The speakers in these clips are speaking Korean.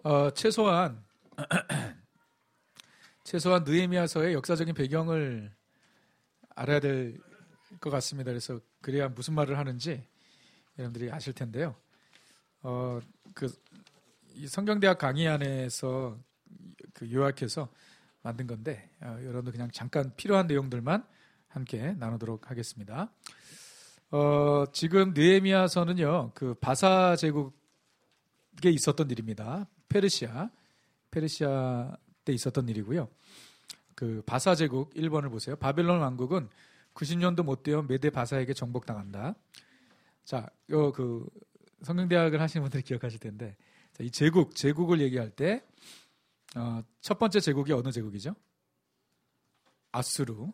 최소한 느헤미야서의 역사적인 배경을 알아야 될 것 같습니다. 그래서 그래야 무슨 말을 하는지 여러분들이 아실 텐데요. 이 성경대학 강의 안에서 요약해서 만든 건데 여러분들 그냥 잠깐 필요한 내용들만 함께 나누도록 하겠습니다. 지금 느헤미야서는요, 그 바사 제국에 있었던 일입니다. 페르시아 때 있었던 일이고요. 그 바사 제국 1번을 보세요. 바벨론 왕국은 90년도 못 되어 메데 바사에게 정복당한다. 자, 그 성경대학을 하시는 분들이 기억하실 텐데, 자, 이 제국을 얘기할 때 첫 번째 제국이 어느 제국이죠? 아수르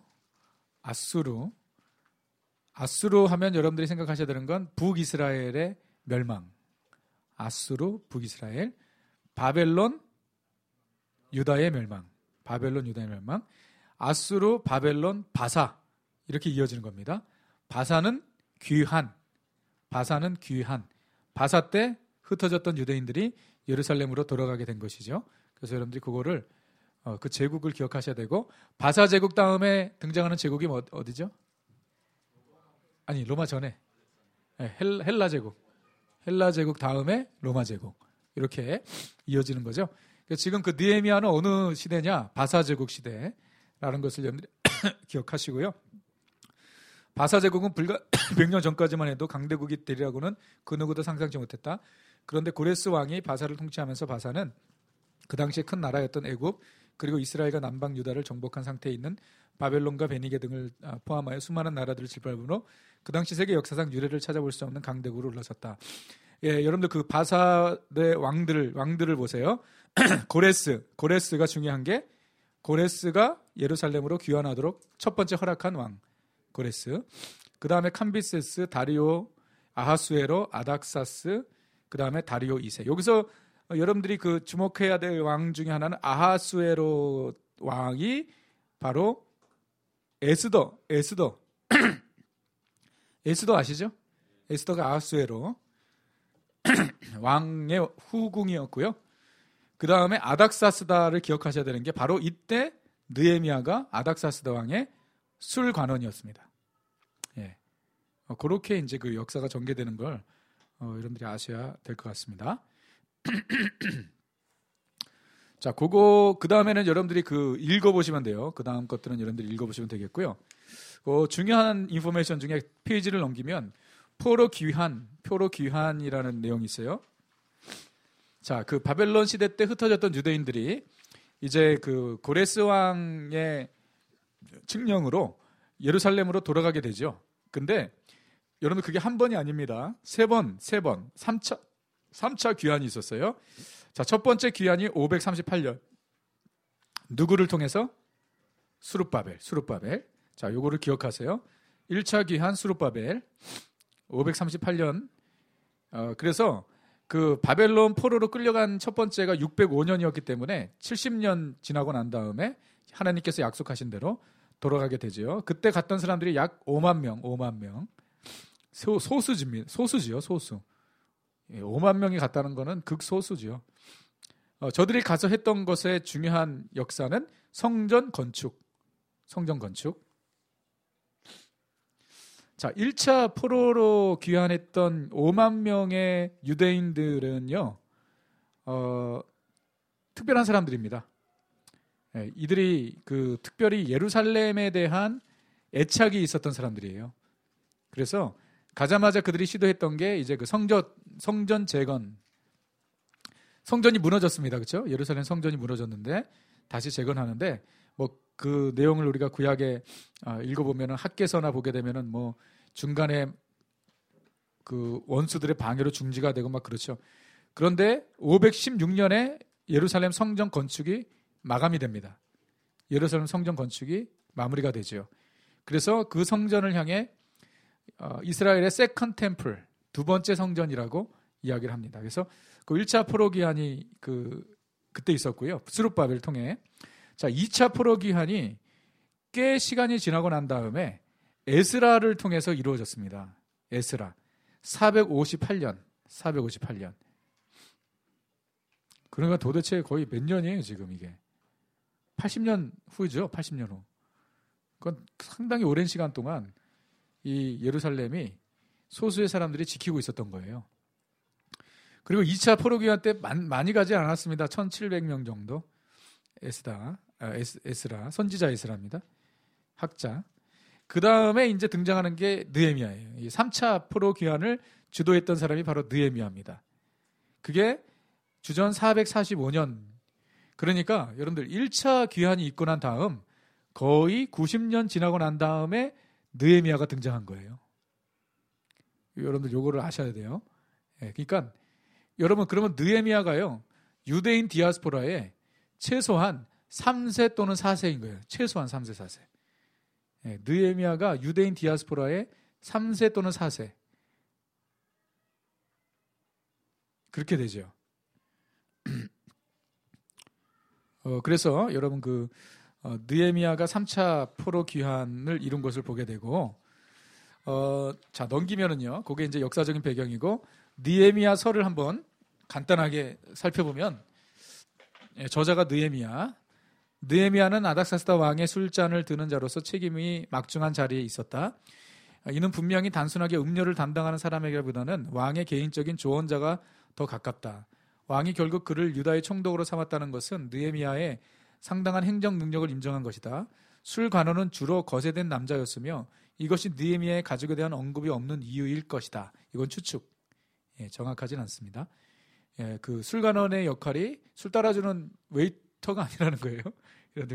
하면 여러분들이 생각하셔야 되는 건 북이스라엘의 멸망. 아수르, 북이스라엘. 바벨론, 유다의 멸망. 아수르, 바벨론, 바사. 이렇게 이어지는 겁니다. 바사는 귀한. 바사 때 흩어졌던 유대인들이 예루살렘으로 돌아가게 된 것이죠. 그래서 여러분들이 그거를 그 제국을 기억하셔야 되고, 바사 제국 다음에 등장하는 제국이 어디죠? 아니, 로마 전에 헬라 제국 다음에 로마 제국, 이렇게 이어지는 거죠. 지금 그 느헤미야는 어느 시대냐? 바사 제국 시대라는 것을 여러분들이 기억하시고요. 바사 제국은 불과 100년 전까지만 해도 강대국이 되리라고는 그 누구도 상상치 못했다. 그런데 고레스 왕이 바사를 통치하면서 바사는 그 당시에 큰 나라였던 애굽, 그리고 이스라엘과 남방 유다를 정복한 상태에 있는 바벨론과 베니게 등을 포함하여 수많은 나라들을 짓밟음으로 그 당시 세계 역사상 유례를 찾아볼 수 없는 강대국으로 올라섰다. 예, 여러분들 그 바사의 왕들을 보세요. 고레스가 중요한 게, 고레스가 예루살렘으로 귀환하도록 첫 번째 허락한 왕 고레스. 그 다음에 캄비세스, 다리오, 아하수에로, 아닥사스, 그 다음에 다리오 2세. 여기서 여러분들이 그 주목해야 될 왕 중에 하나는 아하수에로 왕이 바로 에스더 아시죠? 에스더가 아하수에로 왕의 후궁이었고요. 그 다음에 아닥사스다를 기억하셔야 되는 게, 바로 이때 느헤미야가 아닥사스다 왕의 술관원이었습니다. 예. 그렇게 이제 그 역사가 전개되는 걸 여러분들이 아셔야 될 것 같습니다. 자, 그 다음에는 여러분들이 읽어보시면 돼요. 그 다음 것들은 여러분들이 읽어보시면 되겠고요. 중요한 인포메이션 중에 페이지를 넘기면 표로 귀환이라는 내용이 있어요. 자, 그 바벨론 시대 때 흩어졌던 유대인들이 이제 그 고레스 왕의 칙령으로 예루살렘으로 돌아가게 되죠. 근데 여러분, 그게 한 번이 아닙니다. 세 번, 3차 귀환이 있었어요. 자, 첫 번째 귀환이 538년. 누구를 통해서? 수룹바벨. 자, 요거를 기억하세요. 1차 귀환 수룹바벨. 538년. 그래서 그 바벨론 포로로 끌려간 첫 번째가 605년이었기 때문에 70년 지나고 난 다음에 하나님께서 약속하신 대로 돌아가게 되죠. 그때 갔던 사람들이 약 5만 명. 소수지요, 소수. 5만 명이 갔다는 거는 극소수죠. 저들이 가서 했던 것의 중요한 역사는 성전 건축. 자, 1차 포로로 귀환했던 5만 명의 유대인들은요, 특별한 사람들입니다. 이들이 특별히 예루살렘에 대한 애착이 있었던 사람들이에요. 그래서 가자마자 그들이 시도했던 게 이제 그 성전 재건. 성전이 무너졌습니다. 그렇죠? 예루살렘 성전이 무너졌는데 다시 재건하는데, 그 내용을 우리가 구약에 읽어보면은, 학개서나 보게 되면은 중간에 그 원수들의 방해로 중지가 되고 막 그렇죠. 그런데 516년에 예루살렘 성전 건축이 마감이 됩니다. 예루살렘 성전 건축이 마무리가 되죠. 그래서 그 성전을 향해 이스라엘의 세컨 템플, 두 번째 성전이라고 이야기를 합니다. 그래서 그 1차 포로 귀환이 그때 있었고요. 스룹바벨을 통해. 자, 2차 포로 귀환이 꽤 시간이 지나고 난 다음에 에스라를 통해서 이루어졌습니다. 에스라. 458년. 그러니까 도대체 거의 몇 년이에요, 지금 이게. 80년 후죠, 80년 후. 그건 상당히 오랜 시간 동안 이 예루살렘이 소수의 사람들이 지키고 있었던 거예요. 그리고 2차 포로기한 때 많이 가지 않았습니다. 1700명 정도. 에스라, 선지자 에스라입니다. 학자. 그 다음에 이제 등장하는 게 느헤미야예요. 이 3차 포로 귀환을 주도했던 사람이 바로 느헤미야입니다. 그게 주전 445년. 그러니까 여러분들 1차 귀환이 있고 난 다음 거의 90년 지나고 난 다음에 느헤미야가 등장한 거예요. 여러분들 요거를 아셔야 돼요. 그러니까 여러분 그러면 느헤미야가요. 유대인 디아스포라에 최소한 3세 또는 4세인 거예요. 최소한 3세, 4세. 느헤미야가 유대인 디아스포라에 3세 또는 4세. 그렇게 되죠. 그래서 여러분 느헤미야가 3차 포로 귀환을 이룬 것을 보게 되고 자 넘기면은요. 그게 이제 역사적인 배경이고 느헤미야서를 한번 간단하게 살펴보면 저자가 느헤미야는 아닥사스다 왕의 술잔을 드는 자로서 책임이 막중한 자리에 있었다. 이는 분명히 단순하게 음료를 담당하는 사람에게보다는 왕의 개인적인 조언자가 더 가깝다. 왕이 결국 그를 유다의 총독으로 삼았다는 것은 느헤미야의 상당한 행정 능력을 인정한 것이다. 술 관원은 주로 거세된 남자였으며 이것이 느헤미야의 가족에 대한 언급이 없는 이유일 것이다. 이건 추측. 정확하진 않습니다. 그 술 관원의 역할이 술 따라주는 웨이터가 아니라는 거예요. 그런데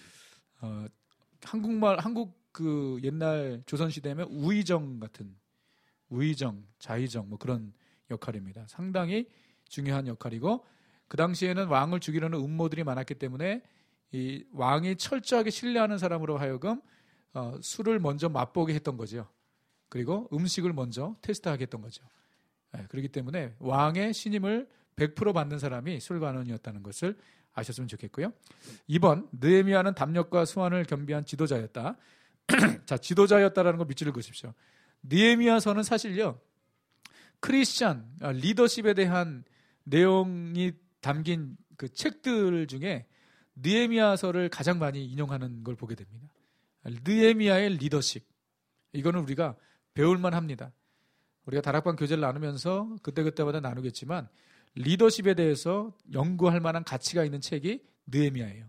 한국 그 옛날 조선 시대면 우의정 같은 우의정, 자의정 뭐 그런 역할입니다. 상당히 중요한 역할이고 그 당시에는 왕을 죽이려는 음모들이 많았기 때문에 이 왕이 철저하게 신뢰하는 사람으로 하여금 술을 먼저 맛보게 했던 거죠. 그리고 음식을 먼저 테스트하게 했던 거죠. 그렇기 때문에 왕의 신임을 100% 받는 사람이 술관원이었다는 것을 아셨으면 좋겠고요. 2번, 느헤미야는 담력과 수완을 겸비한 지도자였다. 자, 지도자였다라는 거 밑줄을 그으십시오. 느헤미야서는 사실요, 크리스찬, 리더십에 대한 내용이 담긴 그 책들 중에 느헤미야서를 가장 많이 인용하는 걸 보게 됩니다. 느헤미야의 리더십. 이거는 우리가 배울만 합니다. 우리가 다락방 교재를 나누면서 그때그때마다 나누겠지만 리더십에 대해서 연구할 만한 가치가 있는 책이 느헤미야예요.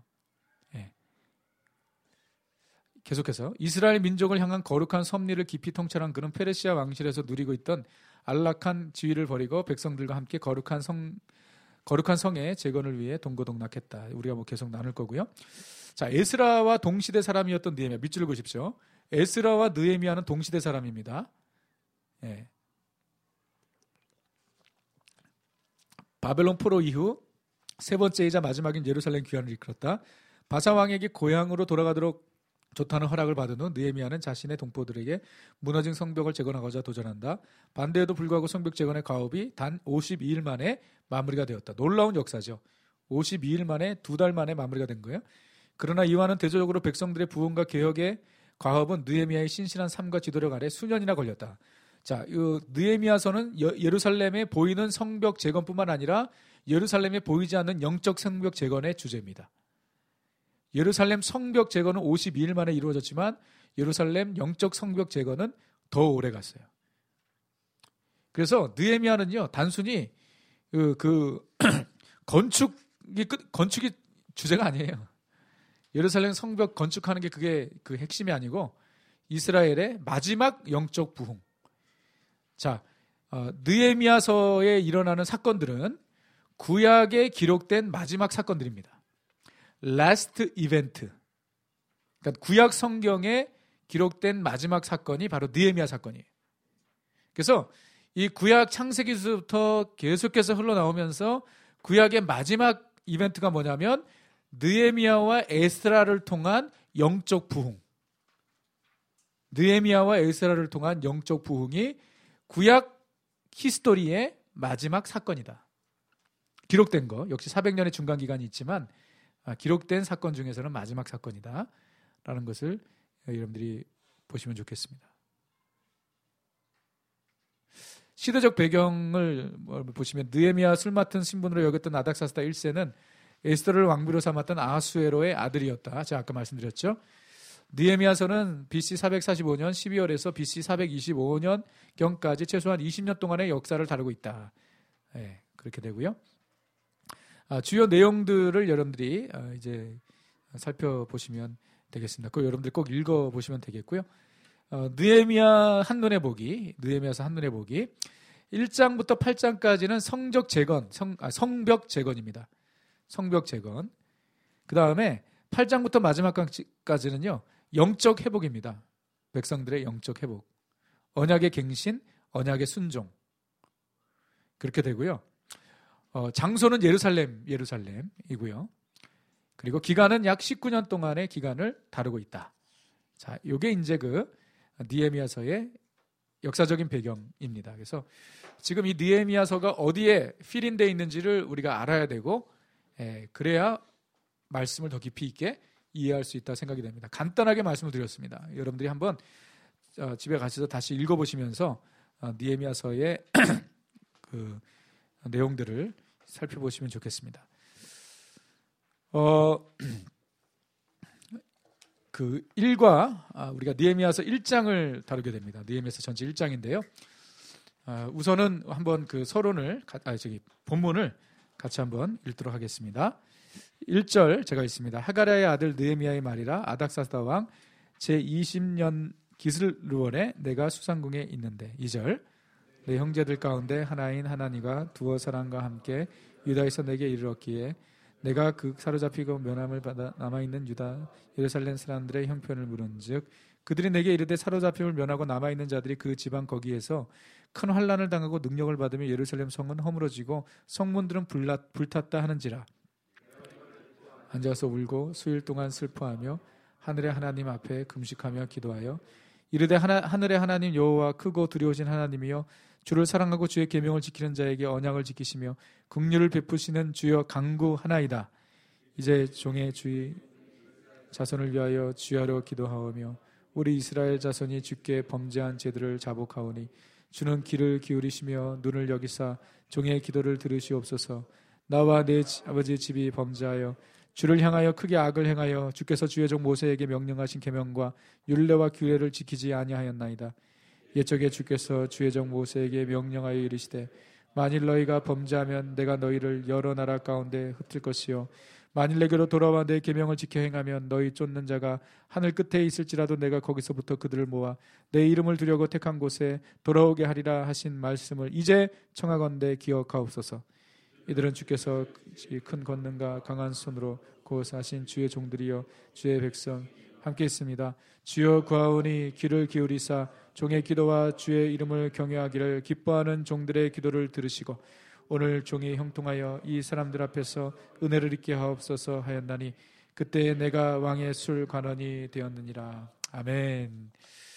계속해서 이스라엘 민족을 향한 거룩한 섭리를 깊이 통찰한 그는 페르시아 왕실에서 누리고 있던 안락한 지위를 버리고 백성들과 함께 거룩한 성의 재건을 위해 동고동락했다. 우리가 뭐 계속 나눌 거고요. 자, 에스라와 동시대 사람이었던 느헤미야. 밑줄을 그으십시오. 에스라와 느헤미야는 동시대 사람입니다. 바벨론 포로 이후 세 번째이자 마지막인 예루살렘 귀환을 이끌었다. 바사 왕에게 고향으로 돌아가도록 좋다는 허락을 받은 후 느헤미야는 자신의 동포들에게 무너진 성벽을 재건하고자 도전한다. 반대에도 불구하고 성벽 재건의 과업이 단 52일 만에 마무리가 되었다. 놀라운 역사죠. 52일 만에 2달 만에 마무리가 된 거예요. 그러나 이와는 대조적으로 백성들의 부흥과 개혁의 과업은 느헤미야의 신실한 삶과 지도력 아래 수년이나 걸렸다. 자, 이 느헤미야서는 예루살렘에 보이는 성벽 재건뿐만 아니라 예루살렘에 보이지 않는 영적 성벽 재건의 주제입니다. 예루살렘 성벽 재건은 52일 만에 이루어졌지만 예루살렘 영적 성벽 재건은 더 오래 갔어요. 그래서 느헤미야는요, 단순히 건축이 주제가 아니에요. 예루살렘 성벽 건축하는 게 그게 그 핵심이 아니고 이스라엘의 마지막 영적 부흥. 자, 느헤미야서에 일어나는 사건들은 구약에 기록된 마지막 사건들입니다. Last event. 그러니까 구약 성경에 기록된 마지막 사건이 바로 느헤미야 사건이에요. 그래서 이 구약 창세기서부터 계속해서 흘러나오면서 구약의 마지막 이벤트가 뭐냐면 느헤미야와 에스라를 통한 영적 부흥. 느헤미야와 에스라를 통한 영적 부흥이 구약 히스토리의 마지막 사건이다. 기록된 거, 역시 400년의 중간 기간이 있지만 기록된 사건 중에서는 마지막 사건이다 라는 것을 여러분들이 보시면 좋겠습니다. 시대적 배경을 보시면 느헤미야 술 맡은 신분으로 여겼던 아닥사스다 1세는 에스더를 왕비로 삼았던 아하수에로의 아들이었다. 제가 아까 말씀드렸죠. 느헤미야서는 BC 445년 12월에서 BC 425년경까지 최소한 20년 동안의 역사를 다루고 있다. 네, 그렇게 되고요. 주요 내용들을 여러분들이 이제 살펴보시면 되겠습니다. 그걸 여러분들이 꼭 읽어보시면 되겠고요. 느헤미야 한눈에 보기, 느헤미야서 한눈에 보기 1장부터 8장까지는 성적 재건, 성벽 재건입니다. 성벽 재건. 그 다음에 8장부터 마지막까지는요, 영적 회복입니다. 백성들의 영적 회복. 언약의 갱신, 언약의 순종. 그렇게 되고요. 장소는 예루살렘이고요. 그리고 기간은 약 19년 동안의 기간을 다루고 있다. 자, 요게 이제 그 느헤미야서의 역사적인 배경입니다. 그래서 지금 이 느헤미야서가 어디에 필인되어 있는지를 우리가 알아야 되고, 그래야 말씀을 더 깊이 있게 이해할 수 있다 생각이 됩니다. 간단하게 말씀을 드렸습니다. 여러분들이 한번 집에 가셔서 다시 읽어보시면서 느헤미야서의 그 내용들을 살펴보시면 좋겠습니다. 그 1과 우리가 느헤미야서 1장을 다루게 됩니다. 느헤미야서 전체 1장인데요. 우선은 한번 그 서론을 본문을 같이 한번 읽도록 하겠습니다. 1절 제가 읽습니다. 하가랴의 아들 느헤미야의 말이라 아닥사스다 왕 제20년 기슬루월에 내가 수상궁에 있는데 2절 내 형제들 가운데 하나인 하나니가 두어 사람과 함께 유다에서 내게 이르렀기에 내가 그 사로잡히고 면함을 받아 남아있는 유다 예루살렘 사람들의 형편을 물은즉 그들이 내게 이르되 사로잡힘을 면하고 남아있는 자들이 그 지방 거기에서 큰 환난을 당하고 능력을 받으며 예루살렘 성은 허물어지고 성문들은 불탔다 하는지라 앉아서 울고 수일 동안 슬퍼하며 하늘의 하나님 앞에 금식하며 기도하여 이르되 하늘의 하나님 여호와 크고 두려우신 하나님이여 주를 사랑하고 주의 계명을 지키는 자에게 언약을 지키시며 긍휼을 베푸시는 주여 강구하나이다. 이제 종의 주의 자손을 위하여 주야로 기도하오며 우리 이스라엘 자손이 주께 범죄한 죄들을 자복하오니 주는 귀를 기울이시며 눈을 여기사 종의 기도를 들으시옵소서. 나와 내 아버지의 집이 범죄하여 주를 향하여 크게 악을 행하여 주께서 주의 종 모세에게 명령하신 계명과 율례와 규례를 지키지 아니하였나이다. 옛적에 주께서 주의 종 모세에게 명령하여 이르시되 만일 너희가 범죄하면 내가 너희를 여러 나라 가운데 흩을 것이요 만일 내게로 돌아와 내 계명을 지켜 행하면 너희 쫓는 자가 하늘 끝에 있을지라도 내가 거기서부터 그들을 모아 내 이름을 두려고 택한 곳에 돌아오게 하리라 하신 말씀을 이제 청하건대 기억하옵소서. 이들은 주께서 큰 권능과 강한 손으로 구하신 주의 종들이여 주의 백성 함께 있습니다. 주여 구하오니 귀를 기울이사 종의 기도와 주의 이름을 경외하기를 기뻐하는 종들의 기도를 들으시고 오늘 종이 형통하여 이 사람들 앞에서 은혜를 입게 하옵소서 하였나니 그때 내가 왕의 술 관원이 되었느니라. 아멘.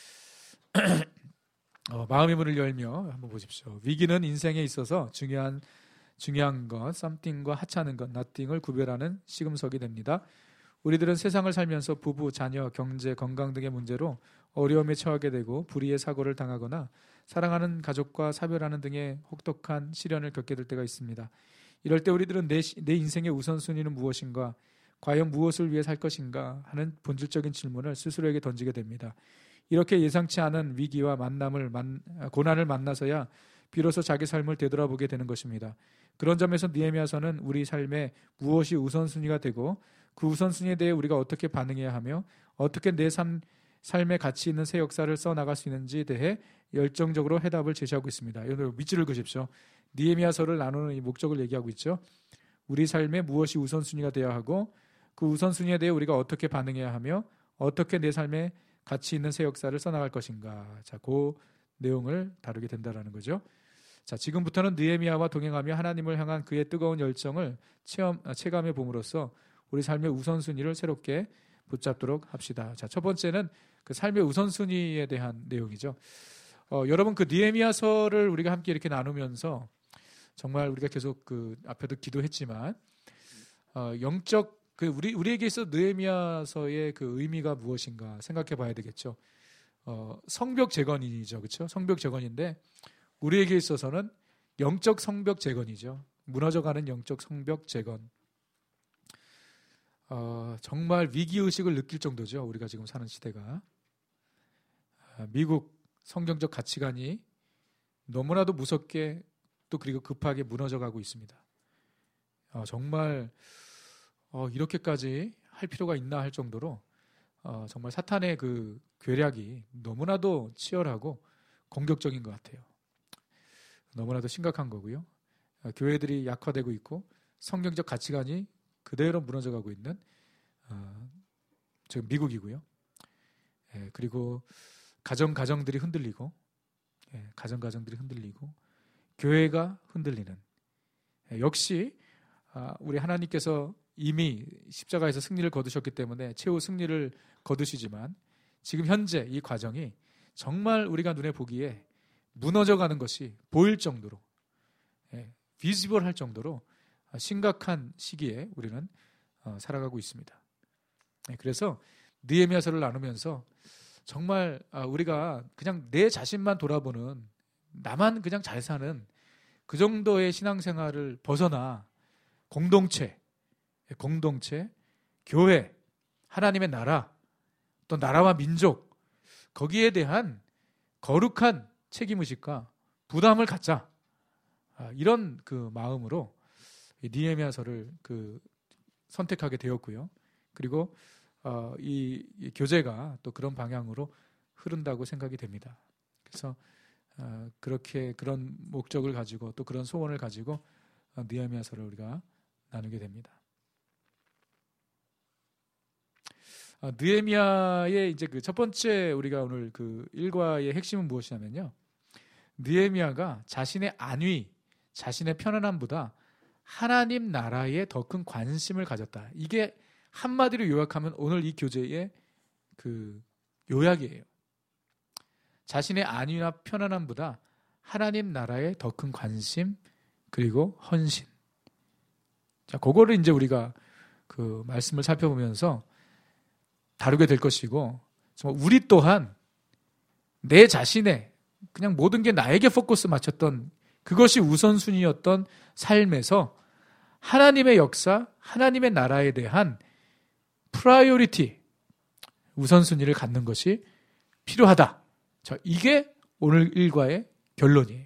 마음의 문을 열며 한번 보십시오. 위기는 인생에 있어서 중요한 것, something과 하찮은 것, nothing을 구별하는 시금석이 됩니다. 우리들은 세상을 살면서 부부, 자녀, 경제, 건강 등의 문제로 어려움에 처하게 되고 불의의 사고를 당하거나 사랑하는 가족과 사별하는 등의 혹독한 시련을 겪게 될 때가 있습니다. 이럴 때 우리들은 내 인생의 우선순위는 무엇인가, 과연 무엇을 위해 살 것인가 하는 본질적인 질문을 스스로에게 던지게 됩니다. 이렇게 예상치 않은 위기와 고난을 만나서야 비로소 자기 삶을 되돌아보게 되는 것입니다. 그런 점에서 느헤미야서는 우리 삶에 무엇이 우선순위가 되고 그 우선순위에 대해 우리가 어떻게 반응해야 하며 어떻게 내 삶에 가치 있는 새 역사를 써나갈 수 있는지에 대해 열정적으로 해답을 제시하고 있습니다. 여러분 밑줄을 그십시오. 느헤미야서를 나누는 이 목적을 얘기하고 있죠. 우리 삶에 무엇이 우선순위가 되어야 하고 그 우선순위에 대해 우리가 어떻게 반응해야 하며 어떻게 내 삶에 가치 있는 새 역사를 써나갈 것인가. 자, 그 내용을 다루게 된다라는 거죠. 자, 지금부터는 느헤미야와 동행하며 하나님을 향한 그의 뜨거운 열정을 체감해 봄으로써 우리 삶의 우선순위를 새롭게 붙잡도록 합시다. 자, 첫 번째는 그 삶의 우선순위에 대한 내용이죠. 여러분 그 느헤미야서를 우리가 함께 이렇게 나누면서 정말 우리가 계속 그 앞에도 기도했지만 영적 그 우리에게 있어 느헤미야서의 그 의미가 무엇인가 생각해 봐야 되겠죠. 성벽 재건이죠. 그렇죠? 성벽 재건인데 우리에게 있어서는 영적 성벽 재건이죠. 무너져가는 영적 성벽 재건. 정말 위기의식을 느낄 정도죠. 우리가 지금 사는 시대가. 미국 성경적 가치관이 너무나도 무섭게 또 그리고 급하게 무너져가고 있습니다. 정말 이렇게까지 할 필요가 있나 할 정도로 정말 사탄의 그 괴략이 너무나도 치열하고 공격적인 것 같아요. 너무나도 심각한 거고요. 교회들이 약화되고 있고 성경적 가치관이 그대로 무너져가고 있는 지금 미국이고요. 그리고 가정들이 흔들리고 가정들이 흔들리고 교회가 흔들리는 역시 우리 하나님께서 이미 십자가에서 승리를 거두셨기 때문에 최후 승리를 거두시지만 지금 현재 이 과정이 정말 우리가 눈에 보기에 무너져가는 것이 보일 정도로 비지블할 정도로 심각한 시기에 우리는 살아가고 있습니다. 그래서 느헤미야서를 나누면서 정말 우리가 그냥 내 자신만 돌아보는 나만 그냥 잘 사는 그 정도의 신앙생활을 벗어나 공동체, 교회, 하나님의 나라, 또 나라와 민족 거기에 대한 거룩한 책임의식과 부담을 갖자. 이런 그 마음으로 느헤미야서를 선택하게 되었고요. 그리고 이 교재가 또 그런 방향으로 흐른다고 생각이 됩니다. 그래서 그렇게 그런 목적을 가지고 또 그런 소원을 가지고 느헤미야서를 우리가 나누게 됩니다. 느헤미야의 이제 그 첫 번째 우리가 오늘 그 일과의 핵심은 무엇이냐면요. 느헤미야가 자신의 안위, 자신의 편안함보다 하나님 나라에 더 큰 관심을 가졌다. 이게 한마디로 요약하면 오늘 이 교재의 그 요약이에요. 자신의 안위나 편안함보다 하나님 나라에 더 큰 관심 그리고 헌신. 자, 그거를 이제 우리가 그 말씀을 살펴보면서 다루게 될 것이고, 정말 우리 또한 내 자신의 그냥 모든 게 나에게 포커스 맞췄던 그것이 우선순위였던 삶에서 하나님의 역사, 하나님의 나라에 대한 프라이오리티, 우선순위를 갖는 것이 필요하다. 자, 이게 오늘 일과의 결론이에요.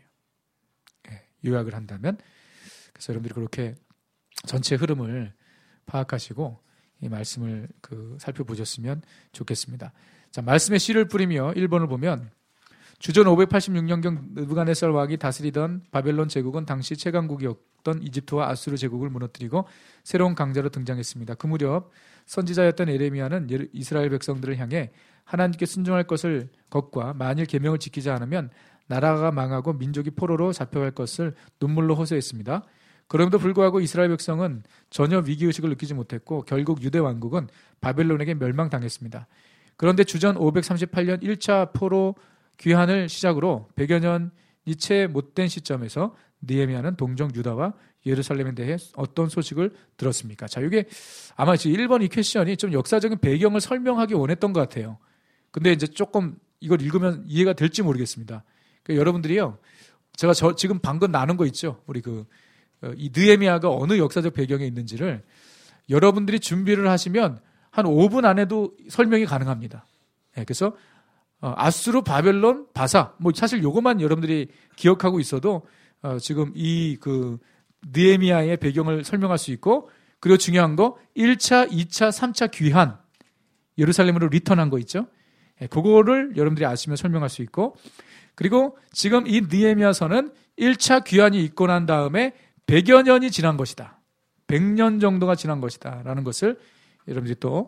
요약을 한다면. 그래서 여러분들이 그렇게 전체 흐름을 파악하시고 이 말씀을 살펴보셨으면 좋겠습니다. 자, 말씀의 씨를 뿌리며 1번을 보면 주전 586년경 느부갓네살 왕이 다스리던 바벨론 제국은 당시 최강국이었던 이집트와 아수르 제국을 무너뜨리고 새로운 강자로 등장했습니다. 그 무렵 선지자였던 에레미야는 이스라엘 백성들을 향해 하나님께 순종할 것과 만일 계명을 지키지 않으면 나라가 망하고 민족이 포로로 잡혀갈 것을 눈물로 호소했습니다. 그럼에도 불구하고 이스라엘 백성은 전혀 위기의식을 느끼지 못했고 결국 유대 왕국은 바벨론에게 멸망당했습니다. 그런데 주전 538년 1차 포로 귀환을 시작으로 100여 년이 채 못된 시점에서 느헤미야는 동정 유다와 예루살렘에 대해 어떤 소식을 들었습니까? 자, 이게 아마 1번 이 퀘션이 좀 역사적인 배경을 설명하기 원했던 것 같아요. 근데 이제 조금 이걸 읽으면 이해가 될지 모르겠습니다. 그러니까 여러분들이요, 제가 지금 방금 나눈 거 있죠? 우리 이 느헤미야가 어느 역사적 배경에 있는지를 여러분들이 준비를 하시면 한 5분 안에도 설명이 가능합니다. 그래서 아수르, 바벨론, 바사, 사실 요것만 여러분들이 기억하고 있어도 지금 이 느헤미야의 배경을 설명할 수 있고, 그리고 중요한 거 1차, 2차, 3차 귀환, 예루살렘으로 리턴한 거 있죠? 그거를 여러분들이 아시면 설명할 수 있고, 그리고 지금 이 느헤미야서는 1차 귀환이 있고 난 다음에 100여 년이 지난 것이다. 100년 정도가 지난 것이다. 라는 것을 여러분들이 또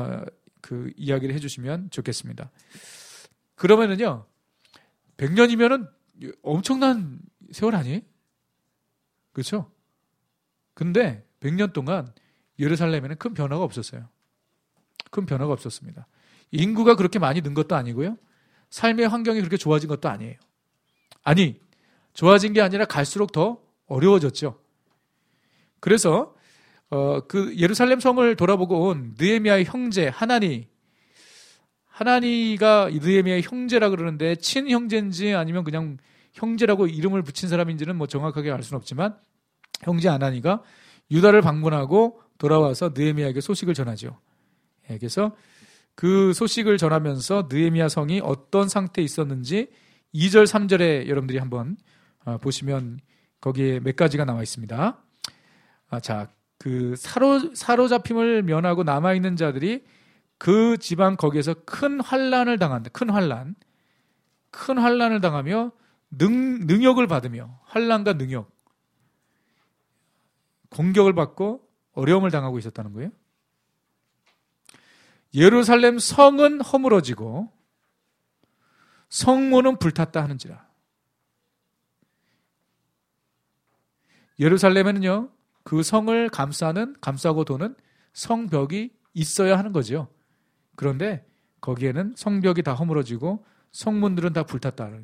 이야기를 해주시면 좋겠습니다. 그러면은요, 100년이면은 엄청난 세월 아니에요? 그렇죠? 근데 100년 동안 예루살렘에는 큰 변화가 없었어요. 큰 변화가 없었습니다. 인구가 그렇게 많이 는 것도 아니고요. 삶의 환경이 그렇게 좋아진 것도 아니에요. 아니, 좋아진 게 아니라 갈수록 더 어려워졌죠. 그래서 예루살렘 성을 돌아보고 온 느헤미야의 형제 하나니가 느헤미야의 형제라 그러는데 친형제인지 아니면 그냥 형제라고 이름을 붙인 사람인지는 뭐 정확하게 알 수는 없지만 형제 아나니가 유다를 방문하고 돌아와서 느헤미야에게 소식을 전하죠. 예, 그래서 그 소식을 전하면서 느헤미야 성이 어떤 상태에 있었는지 2절, 3절에 여러분들이 한번 보시면 거기에 몇 가지가 나와 있습니다. 자, 그 사로잡힘을 면하고 남아있는 자들이 그 지방 거기에서 큰 환란을 당한다. 큰 환란을 당하며 능욕을 받으며 환란과 능욕, 공격을 받고 어려움을 당하고 있었다는 거예요. 예루살렘 성은 허물어지고 성문은 불탔다 하는지라. 예루살렘에는요, 그 성을 감싸고 도는 성벽이 있어야 하는 거죠. 그런데 거기에는 성벽이 다 허물어지고 성문들은 다 불탔다는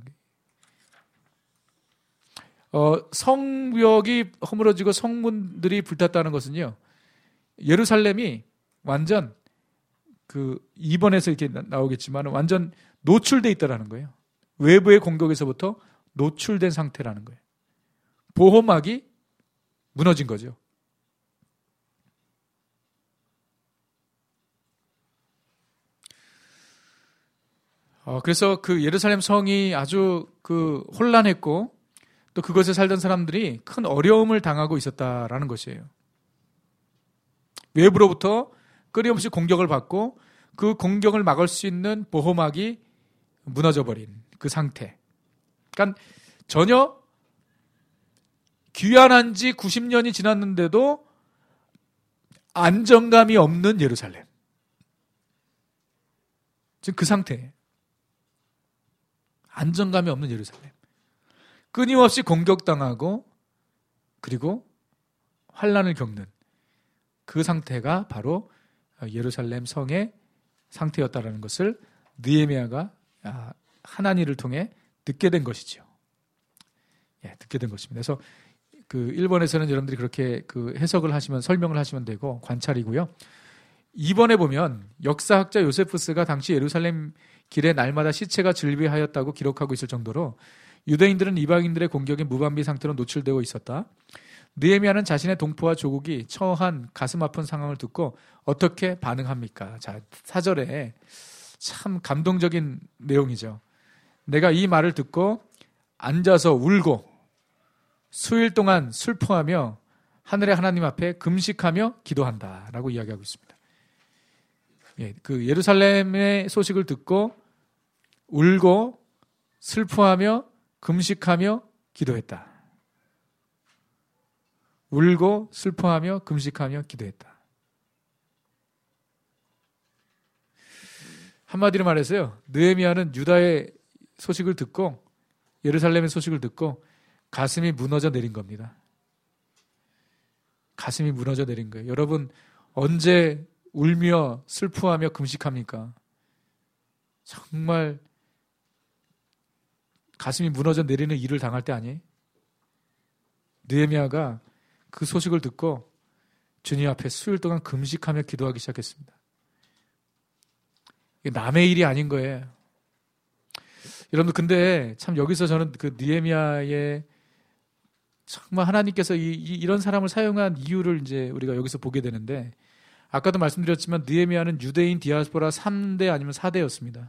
거예요. 성벽이 허물어지고 성문들이 불탔다는 것은요, 예루살렘이 완전 그 2번에서 이렇게 나오겠지만 완전 노출돼 있다라는 거예요. 외부의 공격에서부터 노출된 상태라는 거예요. 보호막이 무너진 거죠. 그래서 그 예루살렘 성이 아주 그 혼란했고 또 그것에 살던 사람들이 큰 어려움을 당하고 있었다라는 것이에요. 외부로부터 끊임없이 공격을 받고 그 공격을 막을 수 있는 보호막이 무너져버린 그 상태. 그러니까 전혀 귀환한 지 90년이 지났는데도 안정감이 없는 예루살렘. 지금 그 상태예요. 안정감이 없는 예루살렘. 끊임없이 공격당하고 그리고 환란을 겪는 그 상태가 바로 예루살렘 성의 상태였다라는 것을 느헤미야가 하나니를 통해 듣게 된 것이죠. 예, 듣게 된 것입니다. 그래서 그 1번에서는 여러분들이 그렇게 그 해석을 하시면 설명을 하시면 되고 관찰이고요. 2번에 보면 역사학자 요세푸스가 당시 예루살렘 길에 날마다 시체가 즐비하였다고 기록하고 있을 정도로 유대인들은 이방인들의 공격에 무방비 상태로 노출되고 있었다. 느헤미야는 자신의 동포와 조국이 처한 가슴 아픈 상황을 듣고 어떻게 반응합니까? 자, 4절에 참 감동적인 내용이죠. 내가 이 말을 듣고 앉아서 울고 수일 동안 슬퍼하며 하늘의 하나님 앞에 금식하며 기도한다라고 이야기하고 있습니다. 예, 그 예루살렘의 소식을 듣고 울고 슬퍼하며 금식하며 기도했다. 울고 슬퍼하며 금식하며 기도했다. 한마디로 말해서요, 느헤미야는 유다의 소식을 듣고 예루살렘의 소식을 듣고 가슴이 무너져 내린 겁니다. 가슴이 무너져 내린 거예요. 여러분 언제 울며 슬퍼하며 금식합니까? 정말 가슴이 무너져 내리는 일을 당할 때 아니에요? 느헤미야가 그 소식을 듣고 주님 앞에 수일 동안 금식하며 기도하기 시작했습니다. 이게 남의 일이 아닌 거예요. 여러분, 근데 참 여기서 저는 그 느헤미야의 정말 하나님께서 이런 사람을 사용한 이유를 이제 우리가 여기서 보게 되는데, 아까도 말씀드렸지만 느헤미야는 유대인 디아스포라 3대 아니면 4대였습니다.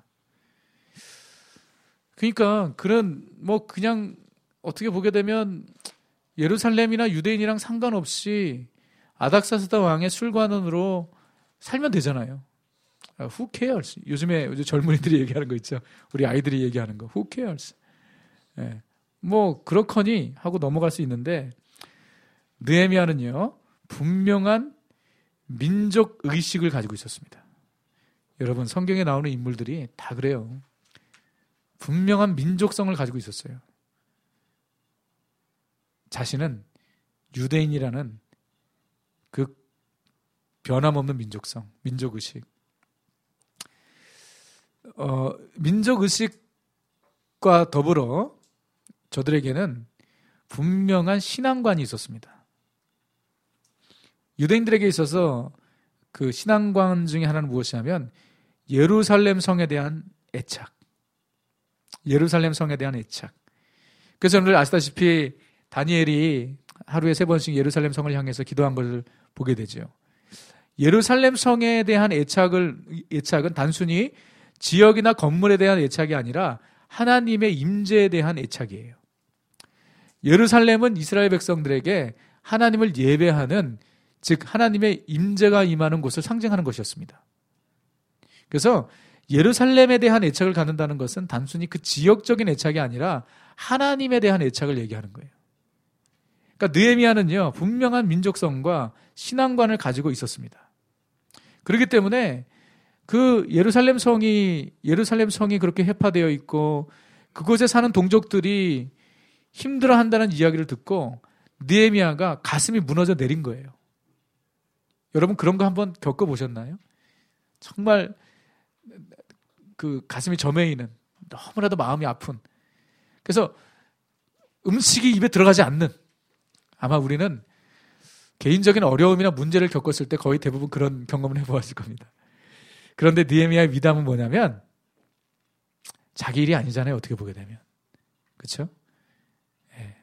그러니까 그런 뭐 그냥 어떻게 보게 되면 예루살렘이나 유대인이랑 상관없이 아닥사스다 왕의 술관원으로 살면 되잖아요. Who cares? 요즘에 젊은이들이 얘기하는 거 있죠. 우리 아이들이 얘기하는 거. Who cares? 예. 뭐 그렇거니 하고 넘어갈 수 있는데 느헤미야는요, 분명한 민족 의식을 가지고 있었습니다. 여러분, 성경에 나오는 인물들이 다 그래요. 분명한 민족성을 가지고 있었어요. 자신은 유대인이라는 그 변함없는 민족성, 민족의식. 민족의식과 더불어 저들에게는 분명한 신앙관이 있었습니다. 유대인들에게 있어서 그 신앙관 중에 하나는 무엇이냐면 예루살렘 성에 대한 애착. 예루살렘 성에 대한 애착. 그래서 오늘 아시다시피 다니엘이 하루에 3번씩 예루살렘 성을 향해서 기도한 것을 보게 되죠. 예루살렘 성에 대한 애착은 단순히 지역이나 건물에 대한 애착이 아니라 하나님의 임재에 대한 애착이에요. 예루살렘은 이스라엘 백성들에게 하나님을 예배하는, 즉 하나님의 임재가 임하는 곳을 상징하는 것이었습니다. 그래서 예루살렘에 대한 애착을 갖는다는 것은 단순히 그 지역적인 애착이 아니라 하나님에 대한 애착을 얘기하는 거예요. 그러니까 느헤미야는요, 분명한 민족성과 신앙관을 가지고 있었습니다. 그렇기 때문에 그 예루살렘 성이 그렇게 해파되어 있고 그곳에 사는 동족들이 힘들어한다는 이야기를 듣고 느헤미야가 가슴이 무너져 내린 거예요. 여러분 그런 거 한번 겪어보셨나요? 정말 그 가슴이 저매이는, 너무나도 마음이 아픈, 그래서 음식이 입에 들어가지 않는, 아마 우리는 개인적인 어려움이나 문제를 겪었을 때 거의 대부분 그런 경험을 해보았을 겁니다. 그런데 느헤미야의 위담은 뭐냐면 자기 일이 아니잖아요. 어떻게 보게 되면. 그렇죠? 예.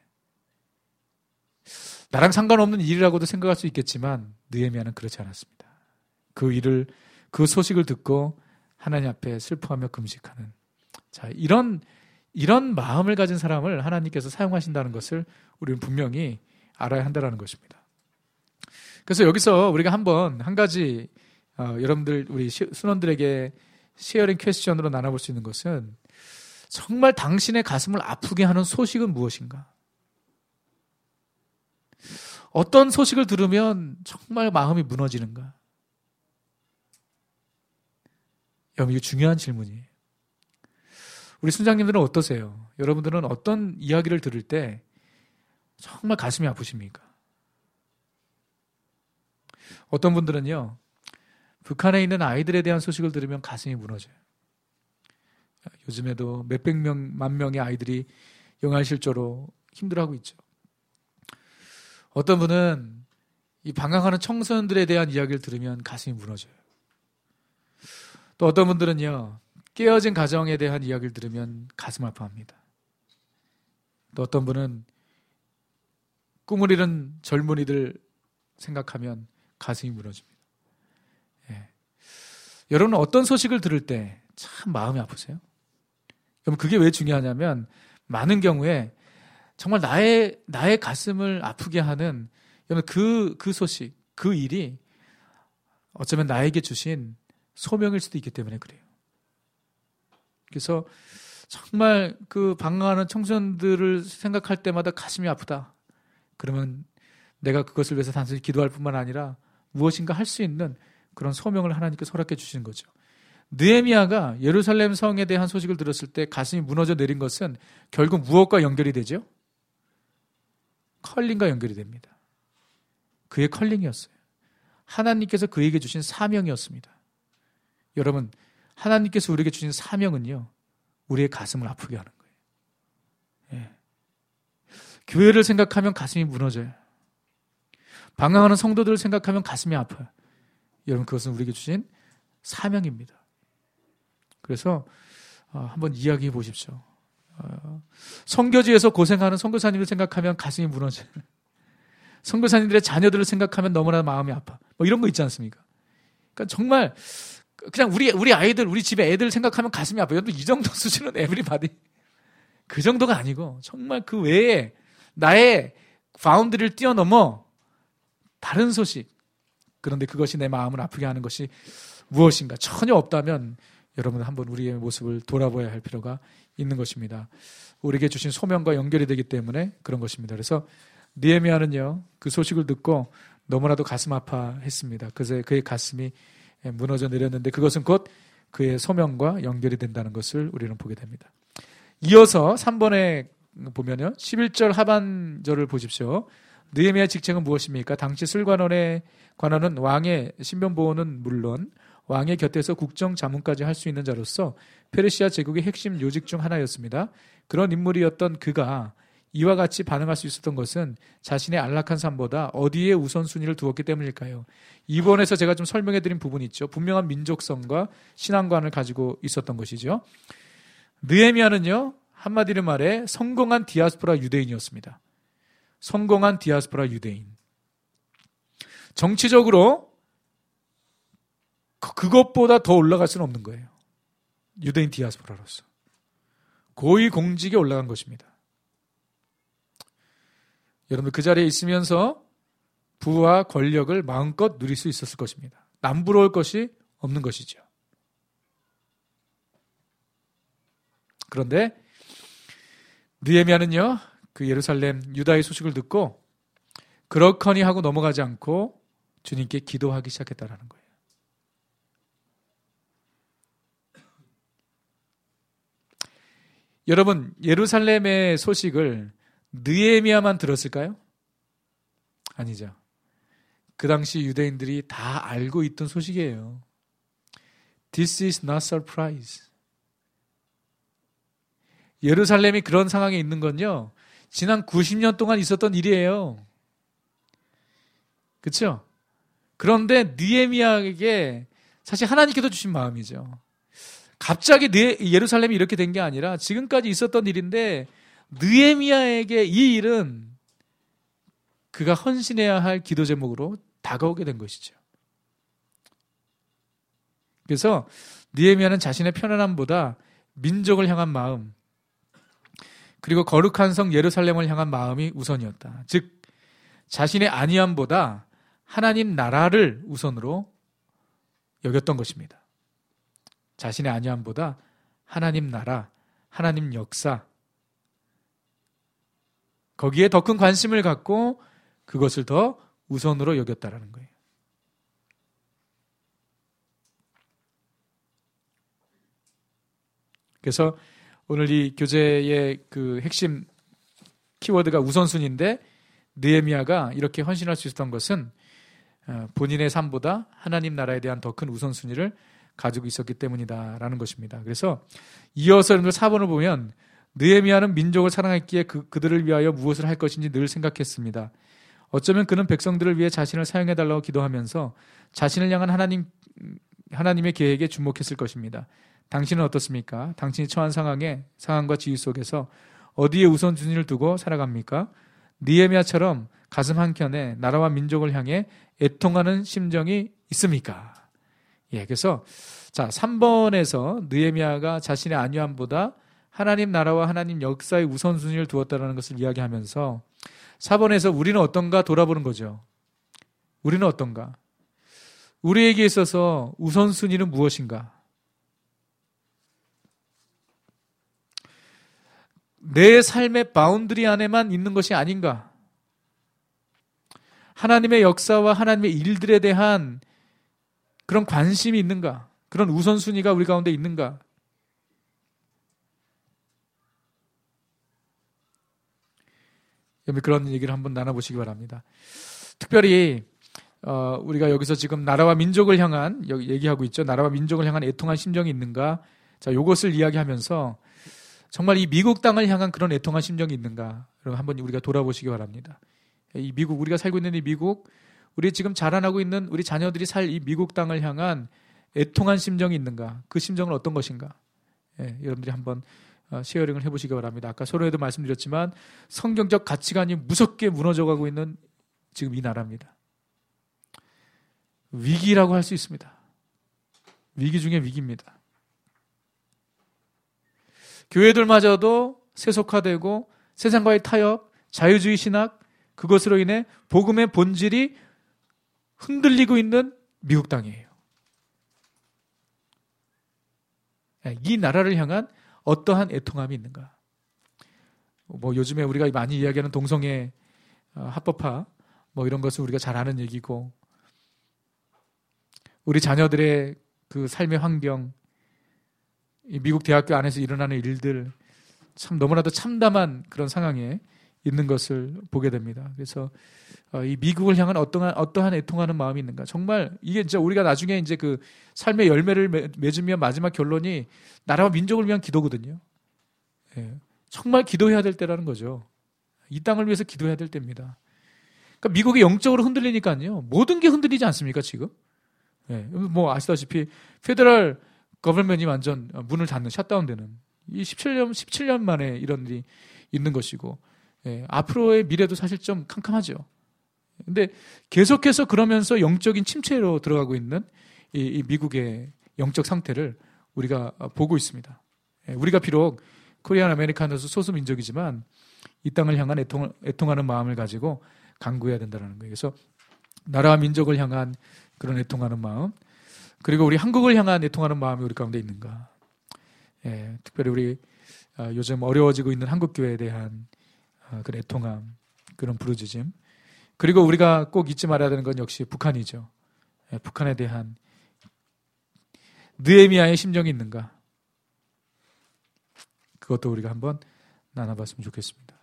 나랑 상관없는 일이라고도 생각할 수 있겠지만 느헤미야는 그렇지 않았습니다. 그 소식을 듣고 하나님 앞에 슬퍼하며 금식하는, 자, 이런 마음을 가진 사람을 하나님께서 사용하신다는 것을 우리는 분명히 알아야 한다는 것입니다. 그래서 여기서 우리가 한 가지 여러분들 우리 순원들에게 쉐어링 퀘스천으로 나눠볼 수 있는 것은, 정말 당신의 가슴을 아프게 하는 소식은 무엇인가? 어떤 소식을 들으면 정말 마음이 무너지는가? 여러분, 이거 중요한 질문이에요. 우리 순장님들은 어떠세요? 여러분들은 어떤 이야기를 들을 때 정말 가슴이 아프십니까? 어떤 분들은요, 북한에 있는 아이들에 대한 소식을 들으면 가슴이 무너져요. 요즘에도 몇백 명, 만 명의 아이들이 영아실조로 힘들어하고 있죠. 어떤 분은 이 방황하는 청소년들에 대한 이야기를 들으면 가슴이 무너져요. 또 어떤 분들은요, 깨어진 가정에 대한 이야기를 들으면 가슴 아파합니다. 또 어떤 분은 꿈을 잃은 젊은이들 생각하면 가슴이 무너집니다. 예. 여러분은 어떤 소식을 들을 때 참 마음이 아프세요? 그럼 그게 왜 중요하냐면, 많은 경우에 정말 나의 가슴을 아프게 하는 그 소식, 그 일이 어쩌면 나에게 주신 소명일 수도 있기 때문에 그래요. 그래서 정말 그 방황하는 청소년들을 생각할 때마다 가슴이 아프다. 그러면 내가 그것을 위해서 단순히 기도할 뿐만 아니라 무엇인가 할 수 있는 그런 소명을 하나님께서 허락해 주시는 거죠. 느헤미야가 예루살렘 성에 대한 소식을 들었을 때 가슴이 무너져 내린 것은 결국 무엇과 연결이 되죠? 컬링과 연결이 됩니다. 그의 컬링이었어요. 하나님께서 그에게 주신 사명이었습니다. 여러분, 하나님께서 우리에게 주신 사명은요, 우리의 가슴을 아프게 하는 거예요. 예. 교회를 생각하면 가슴이 무너져요. 방황하는 성도들을 생각하면 가슴이 아파요. 여러분, 그것은 우리에게 주신 사명입니다. 그래서 한번 이야기해 보십시오. 선교지에서 고생하는 선교사님을 생각하면 가슴이 무너져요. 선교사님들의 자녀들을 생각하면 너무나 마음이 아파. 뭐 이런 거 있지 않습니까? 그러니까 정말 그냥 우리 아이들, 우리 집에 애들 생각하면 가슴이 아파요. 이 정도 수준은 에브리바디. 그 정도가 아니고 정말 그 외에 나의 바운드를 뛰어넘어 다른 소식, 그런데 그것이 내 마음을 아프게 하는 것이 무엇인가 전혀 없다면 여러분 한번 우리의 모습을 돌아봐야 할 필요가 있는 것입니다. 우리에게 주신 소명과 연결이 되기 때문에 그런 것입니다. 그래서 느헤미야는요, 그 소식을 듣고 너무나도 가슴 아파했습니다. 그래서 그의 가슴이 무너져 내렸는데 그것은 곧 그의 소명과 연결이 된다는 것을 우리는 보게 됩니다. 이어서 3번에 보면요, 11절 하반절을 보십시오. 느헤미야의 직책은 무엇입니까? 당시 술관원의 관원은 왕의 신변보호는 물론 왕의 곁에서 국정 자문까지 할 수 있는 자로서 페르시아 제국의 핵심 요직 중 하나였습니다. 그런 인물이었던 그가 이와 같이 반응할 수 있었던 것은 자신의 안락한 삶보다 어디에 우선순위를 두었기 때문일까요? 이번에서 제가 좀 설명해드린 부분이 있죠. 분명한 민족성과 신앙관을 가지고 있었던 것이죠. 느헤미야는요, 한마디로 말해 성공한 디아스포라 유대인이었습니다. 성공한 디아스포라 유대인. 정치적으로 그것보다 더 올라갈 수는 없는 거예요. 유대인 디아스포라로서. 고위 공직에 올라간 것입니다. 여러분 그 자리에 있으면서 부와 권력을 마음껏 누릴 수 있었을 것입니다. 남부러울 것이 없는 것이죠. 그런데 느헤미야는요, 그 예루살렘 유다의 소식을 듣고 그렇거니 하고 넘어가지 않고 주님께 기도하기 시작했다라는 거예요. 여러분, 예루살렘의 소식을 느헤미야만 들었을까요? 아니죠. 그 당시 유대인들이 다 알고 있던 소식이에요. This is not surprise. 예루살렘이 그런 상황에 있는 건요, 지난 90년 동안 있었던 일이에요. 그렇죠? 그런데 느헤미야에게 사실 하나님께서 주신 마음이죠. 갑자기 예루살렘이 이렇게 된 게 아니라 지금까지 있었던 일인데 느헤미야에게 이 일은 그가 헌신해야 할 기도 제목으로 다가오게 된 것이죠. 그래서 느헤미야는 자신의 편안함보다 민족을 향한 마음, 그리고 거룩한 성 예루살렘을 향한 마음이 우선이었다. 즉 자신의 안위함보다 하나님 나라를 우선으로 여겼던 것입니다. 자신의 안위함보다 하나님 나라, 하나님 역사, 거기에 더 큰 관심을 갖고 그것을 더 우선으로 여겼다라는 거예요. 그래서 오늘 이 교재의 그 핵심 키워드가 우선순위인데 느헤미야가 이렇게 헌신할 수 있었던 것은 본인의 삶보다 하나님 나라에 대한 더 큰 우선순위를 가지고 있었기 때문이다라는 것입니다. 그래서 이어서 여러분들 4번을 보면 느헤미야는 민족을 사랑했기에 그들을 위하여 무엇을 할 것인지 늘 생각했습니다. 어쩌면 그는 백성들을 위해 자신을 사용해달라고 기도하면서 자신을 향한 하나님의 계획에 주목했을 것입니다. 당신은 어떻습니까? 당신이 처한 상황과 지위 속에서 어디에 우선순위를 두고 살아갑니까? 느헤미야처럼 가슴 한켠에 나라와 민족을 향해 애통하는 심정이 있습니까? 예, 그래서 자 3번에서 느헤미야가 자신의 안위함보다 하나님 나라와 하나님 역사의 우선순위를 두었다는 것을 이야기하면서 4번에서 우리는 어떤가 돌아보는 거죠. 우리는 어떤가? 우리에게 있어서 우선순위는 무엇인가? 내 삶의 바운드리 안에만 있는 것이 아닌가? 하나님의 역사와 하나님의 일들에 대한 그런 관심이 있는가? 그런 우선순위가 우리 가운데 있는가? 그런 얘기를 한번 나눠보시기 바랍니다. 특별히 우리가 여기서 지금 나라와 민족을 향한 얘기하고 있죠. 나라와 민족을 향한 애통한 심정이 있는가? 자, 이것을 이야기하면서 정말 이 미국 땅을 향한 그런 애통한 심정이 있는가? 여러분 한번 우리가 돌아보시기 바랍니다. 이 미국, 우리가 살고 있는 이 미국, 우리 지금 자라나고 있는 우리 자녀들이 살 이 미국 땅을 향한 애통한 심정이 있는가? 그 심정은 어떤 것인가? 예, 여러분들이 한번 쉐어링을 해보시기 바랍니다. 아까 서로에도 말씀드렸지만 성경적 가치관이 무섭게 무너져가고 있는 지금 이 나라입니다. 위기라고 할 수 있습니다. 위기 중에 위기입니다. 교회들마저도 세속화되고 세상과의 타협, 자유주의 신학, 그것으로 인해 복음의 본질이 흔들리고 있는 미국 땅이에요. 이 나라를 향한 어떠한 애통함이 있는가? 뭐 요즘에 우리가 많이 이야기하는 동성애 합법화, 뭐 이런 것을 우리가 잘 아는 얘기고, 우리 자녀들의 그 삶의 환경, 이 미국 대학교 안에서 일어나는 일들, 참 너무나도 참담한 그런 상황에 있는 것을 보게 됩니다. 그래서 이 미국을 향한 어떠한 애통하는 마음이 있는가? 정말 이게 진짜 우리가 나중에 이제 그 삶의 열매를 맺으면 마지막 결론이 나라와 민족을 위한 기도거든요. 예, 정말 기도해야 될 때라는 거죠. 이 땅을 위해서 기도해야 될 때입니다. 그러니까 미국이 영적으로 흔들리니까요. 모든 게 흔들리지 않습니까 지금? 예, 뭐 아시다시피 페더럴 거버먼이 완전 문을 닫는 셧다운되는. 이 17년 만에 이런 일이 있는 것이고, 앞으로의 미래도 사실 좀 캄캄하죠. 근데 계속해서 그러면서 영적인 침체로 들어가고 있는 이 미국의 영적 상태를 우리가 보고 있습니다. 우리가 비록 코리안 아메리칸으로서 소수 민족이지만 이 땅을 향한 애통하는 마음을 가지고 간구해야 된다는 거예요. 그래서 나라와 민족을 향한 그런 애통하는 마음, 그리고 우리 한국을 향한 애통하는 마음이 우리 가운데 있는가. 특별히 우리 요즘 어려워지고 있는 한국교회에 대한 그런 애통함, 그런 부르짖음, 그리고 우리가 꼭 잊지 말아야 되는 건 역시 북한이죠. 북한에 대한 느헤미야의 심정이 있는가. 그것도 우리가 한번 나눠봤으면 좋겠습니다.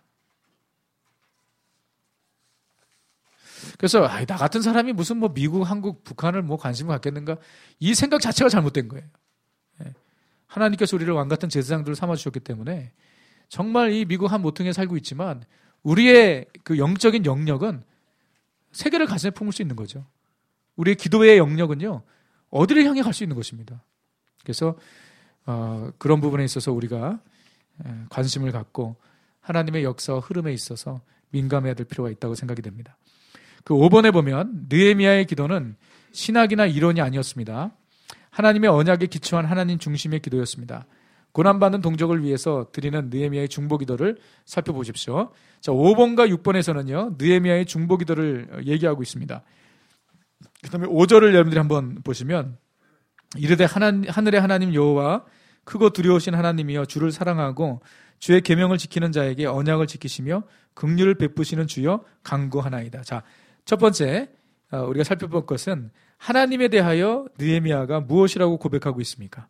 그래서 나 같은 사람이 무슨 뭐 미국, 한국, 북한을 뭐 관심을 갖겠는가, 이 생각 자체가 잘못된 거예요. 하나님께서 우리를 왕 같은 제사장들을 삼아주셨기 때문에 정말 이 미국 한 모퉁이에 살고 있지만 우리의 그 영적인 영역은 세계를 가슴에 품을 수 있는 거죠. 우리의 기도의 영역은요, 어디를 향해 갈 수 있는 것입니다. 그래서 그런 부분에 있어서 우리가 관심을 갖고 하나님의 역사와 흐름에 있어서 민감해야 될 필요가 있다고 생각이 됩니다. 그 5번에 보면 느헤미야의 기도는 신학이나 이론이 아니었습니다. 하나님의 언약에 기초한 하나님 중심의 기도였습니다. 고난받는 동족을 위해서 드리는 느헤미야의 중보 기도를 살펴보십시오. 자, 5번과 6번에서는요, 느헤미야의 중보 기도를 얘기하고 있습니다. 그 다음에 5절을 여러분들이 한번 보시면, 이르되 하늘의 하나님 여호와 크고 두려우신 하나님이여 주를 사랑하고 주의 계명을 지키는 자에게 언약을 지키시며 긍휼을 베푸시는 주여 간구하나이다. 자, 첫 번째 우리가 살펴볼 것은 하나님에 대하여 느헤미야가 무엇이라고 고백하고 있습니까?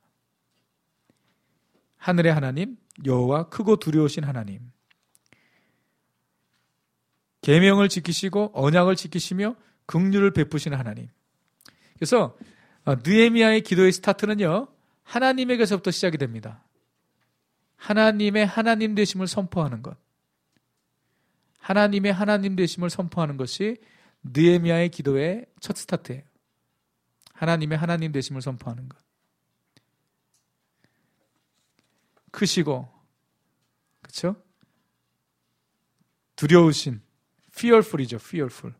하늘의 하나님 여호와 크고 두려우신 하나님, 계명을 지키시고 언약을 지키시며 긍휼을 베푸시는 하나님. 그래서 느헤미야의 기도의 스타트는요, 하나님에게서부터 시작이 됩니다. 하나님의 하나님 되심을 선포하는 것, 하나님의 하나님 되심을 선포하는 것이 느헤미야의 기도의 첫 스타트예요. 하나님의 하나님 되심을 선포하는 것. 크시고, 그렇죠? 두려우신, fearful이죠, fearful.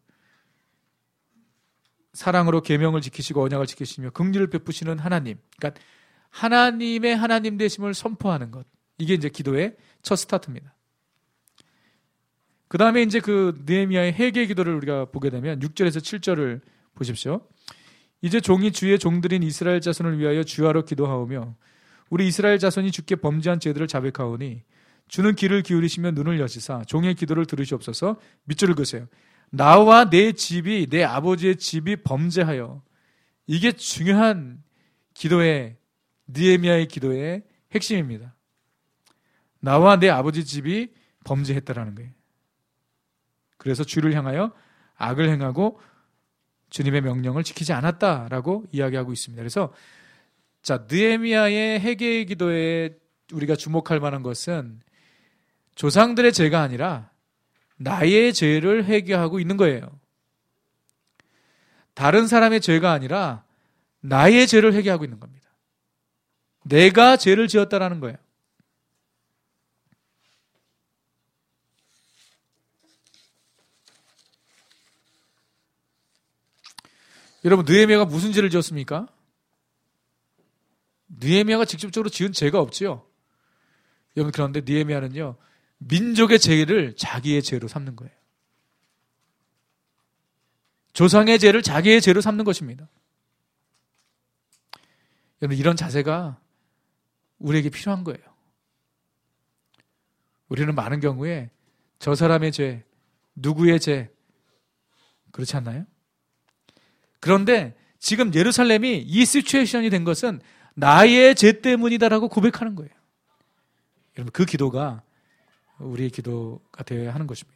사랑으로 계명을 지키시고 언약을 지키시며 긍휼을 베푸시는 하나님. 그러니까 하나님의 하나님 되심을 선포하는 것. 이게 이제 기도의 첫 스타트입니다. 그 다음에 이제 그 느헤미야의 회개 기도를 우리가 보게 되면 6절에서 7절을 보십시오. 이제 종이 주의 종들인 이스라엘 자손을 위하여 주하로 기도하오며 우리 이스라엘 자손이 주께 범죄한 죄들을 자백하오니 주는 귀를 기울이시며 눈을 여시사 종의 기도를 들으시옵소서. 밑줄을 그으세요. 나와 내 집이, 내 아버지의 집이 범죄하여. 이게 중요한 기도의, 느헤미야의 기도의 핵심입니다. 나와 내 아버지 집이 범죄했다라는 거예요. 그래서 주를 향하여 악을 행하고 주님의 명령을 지키지 않았다라고 이야기하고 있습니다. 그래서 자, 느헤미야의 회개의 기도에 우리가 주목할 만한 것은 조상들의 죄가 아니라 나의 죄를 회개하고 있는 거예요. 다른 사람의 죄가 아니라 나의 죄를 회개하고 있는 겁니다. 내가 죄를 지었다라는 거예요. 여러분, 느헤미야가 무슨 죄를 지었습니까? 느헤미야가 직접적으로 지은 죄가 없지요. 여러분, 그런데 느헤미야는요, 민족의 죄를 자기의 죄로 삼는 거예요. 조상의 죄를 자기의 죄로 삼는 것입니다. 여러분, 이런 자세가 우리에게 필요한 거예요. 우리는 많은 경우에 저 사람의 죄, 누구의 죄, 그렇지 않나요? 그런데 지금 예루살렘이 이 시츄에이션이 된 것은 나의 죄 때문이다라고 고백하는 거예요. 여러분, 그 기도가 우리의 기도가 되어야 하는 것입니다.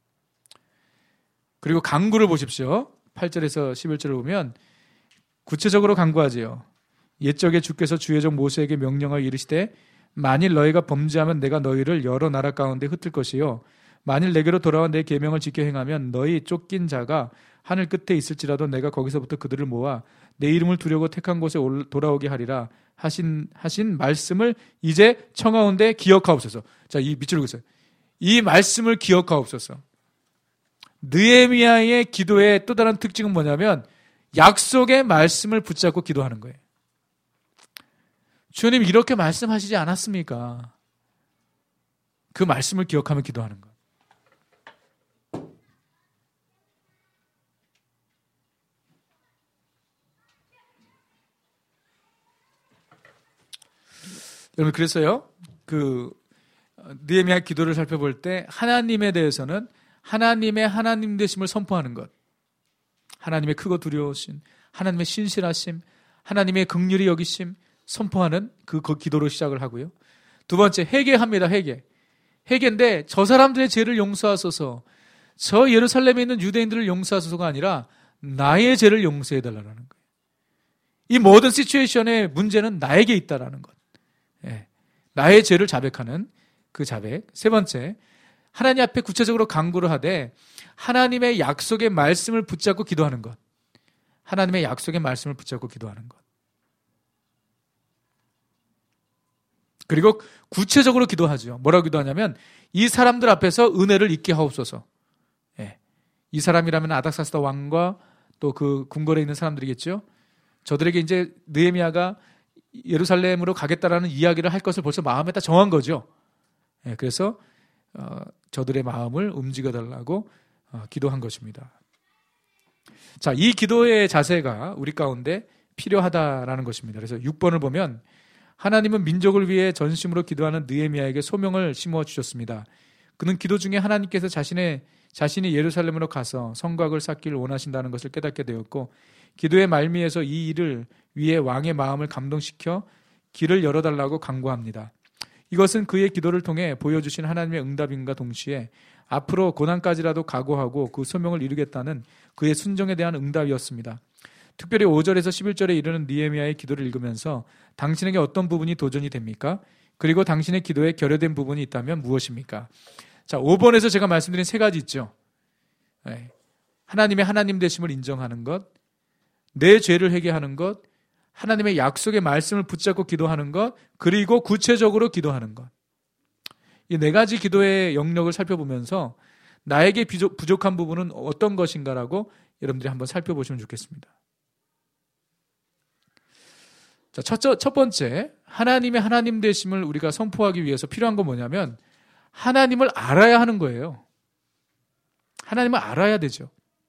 그리고 간구를 보십시오. 8절에서 11절을 보면 구체적으로 간구하지요. 옛적에 주께서 주의 종 모세에게 명령하여 이르시되 만일 너희가 범죄하면 내가 너희를 여러 나라 가운데 흩을 것이요 만일 내게로 돌아와 내 계명을 지켜 행하면 너희 쫓긴 자가 하늘 끝에 있을지라도 내가 거기서부터 그들을 모아 내 이름을 두려고 택한 곳에 돌아오게 하리라 하신 말씀을 이제 청하온데 기억하옵소서. 자, 이 밑줄 그으세요. 이 말씀을 기억하옵소서. 느헤미야의 기도의 또 다른 특징은 뭐냐면 약속의 말씀을 붙잡고 기도하는 거예요. 주님 이렇게 말씀하시지 않았습니까? 그 말씀을 기억하며 기도하는 것. 여러분 그래서요. 느헤미야 기도를 살펴볼 때 하나님에 대해서는 하나님의 하나님 되심을 선포하는 것. 하나님의 크고 두려우신 하나님의 신실하심, 하나님의 긍휼히 여기심 선포하는 그 기도로 시작을 하고요. 두 번째 회개합니다. 회개인데 저 사람들의 죄를 용서하소서. 저 예루살렘에 있는 유대인들을 용서하소서가 아니라 나의 죄를 용서해 달라는 거예요. 이 모든 시츄에이션의 문제는 나에게 있다라는 것. 예. 나의 죄를 자백하는 그 자백. 세 번째, 하나님 앞에 구체적으로 간구를 하되 하나님의 약속의 말씀을 붙잡고 기도하는 것. 하나님의 약속의 말씀을 붙잡고 기도하는 것. 그리고 구체적으로 기도하죠. 뭐라고 기도하냐면 이 사람들 앞에서 은혜를 잊게 하옵소서. 예. 이 사람이라면 아닥사스다 왕과 또 그 궁궐에 있는 사람들이겠죠. 저들에게 이제 느헤미야가 예루살렘으로 가겠다라는 이야기를 할 것을 벌써 마음에 다 정한 거죠. 예. 그래서 저들의 마음을 움직여달라고 기도한 것입니다. 자, 이 기도의 자세가 우리 가운데 필요하다라는 것입니다. 그래서 6번을 보면 하나님은 민족을 위해 전심으로 기도하는 느헤미야에게 소명을 심어주셨습니다. 그는 기도 중에 하나님께서 자신이 예루살렘으로 가서 성곽을 쌓기를 원하신다는 것을 깨닫게 되었고 기도의 말미에서 이 일을 위해 왕의 마음을 감동시켜 길을 열어달라고 간구합니다. 이것은 그의 기도를 통해 보여주신 하나님의 응답임과 동시에 앞으로 고난까지라도 각오하고 그 소명을 이루겠다는 그의 순종에 대한 응답이었습니다. 특별히 5절에서 11절에 이르는 느헤미야의 기도를 읽으면서 당신에게 어떤 부분이 도전이 됩니까? 그리고 당신의 기도에 결여된 부분이 있다면 무엇입니까? 자, 5번에서 제가 말씀드린 세 가지 있죠. 하나님의 하나님 되심을 인정하는 것, 내 죄를 회개하는 것, 하나님의 약속의 말씀을 붙잡고 기도하는 것, 그리고 구체적으로 기도하는 것. 이 네 가지 기도의 영역을 살펴보면서 나에게 부족한 부분은 어떤 것인가라고 여러분들이 한번 살펴보시면 좋겠습니다. 자, 첫 번째, 하나님의 하나님 되심을 우리가 선포하기 위해서 필요한 건 뭐냐면 하나님을 알아야 하는 거예요. 하나님을 알아야 되죠.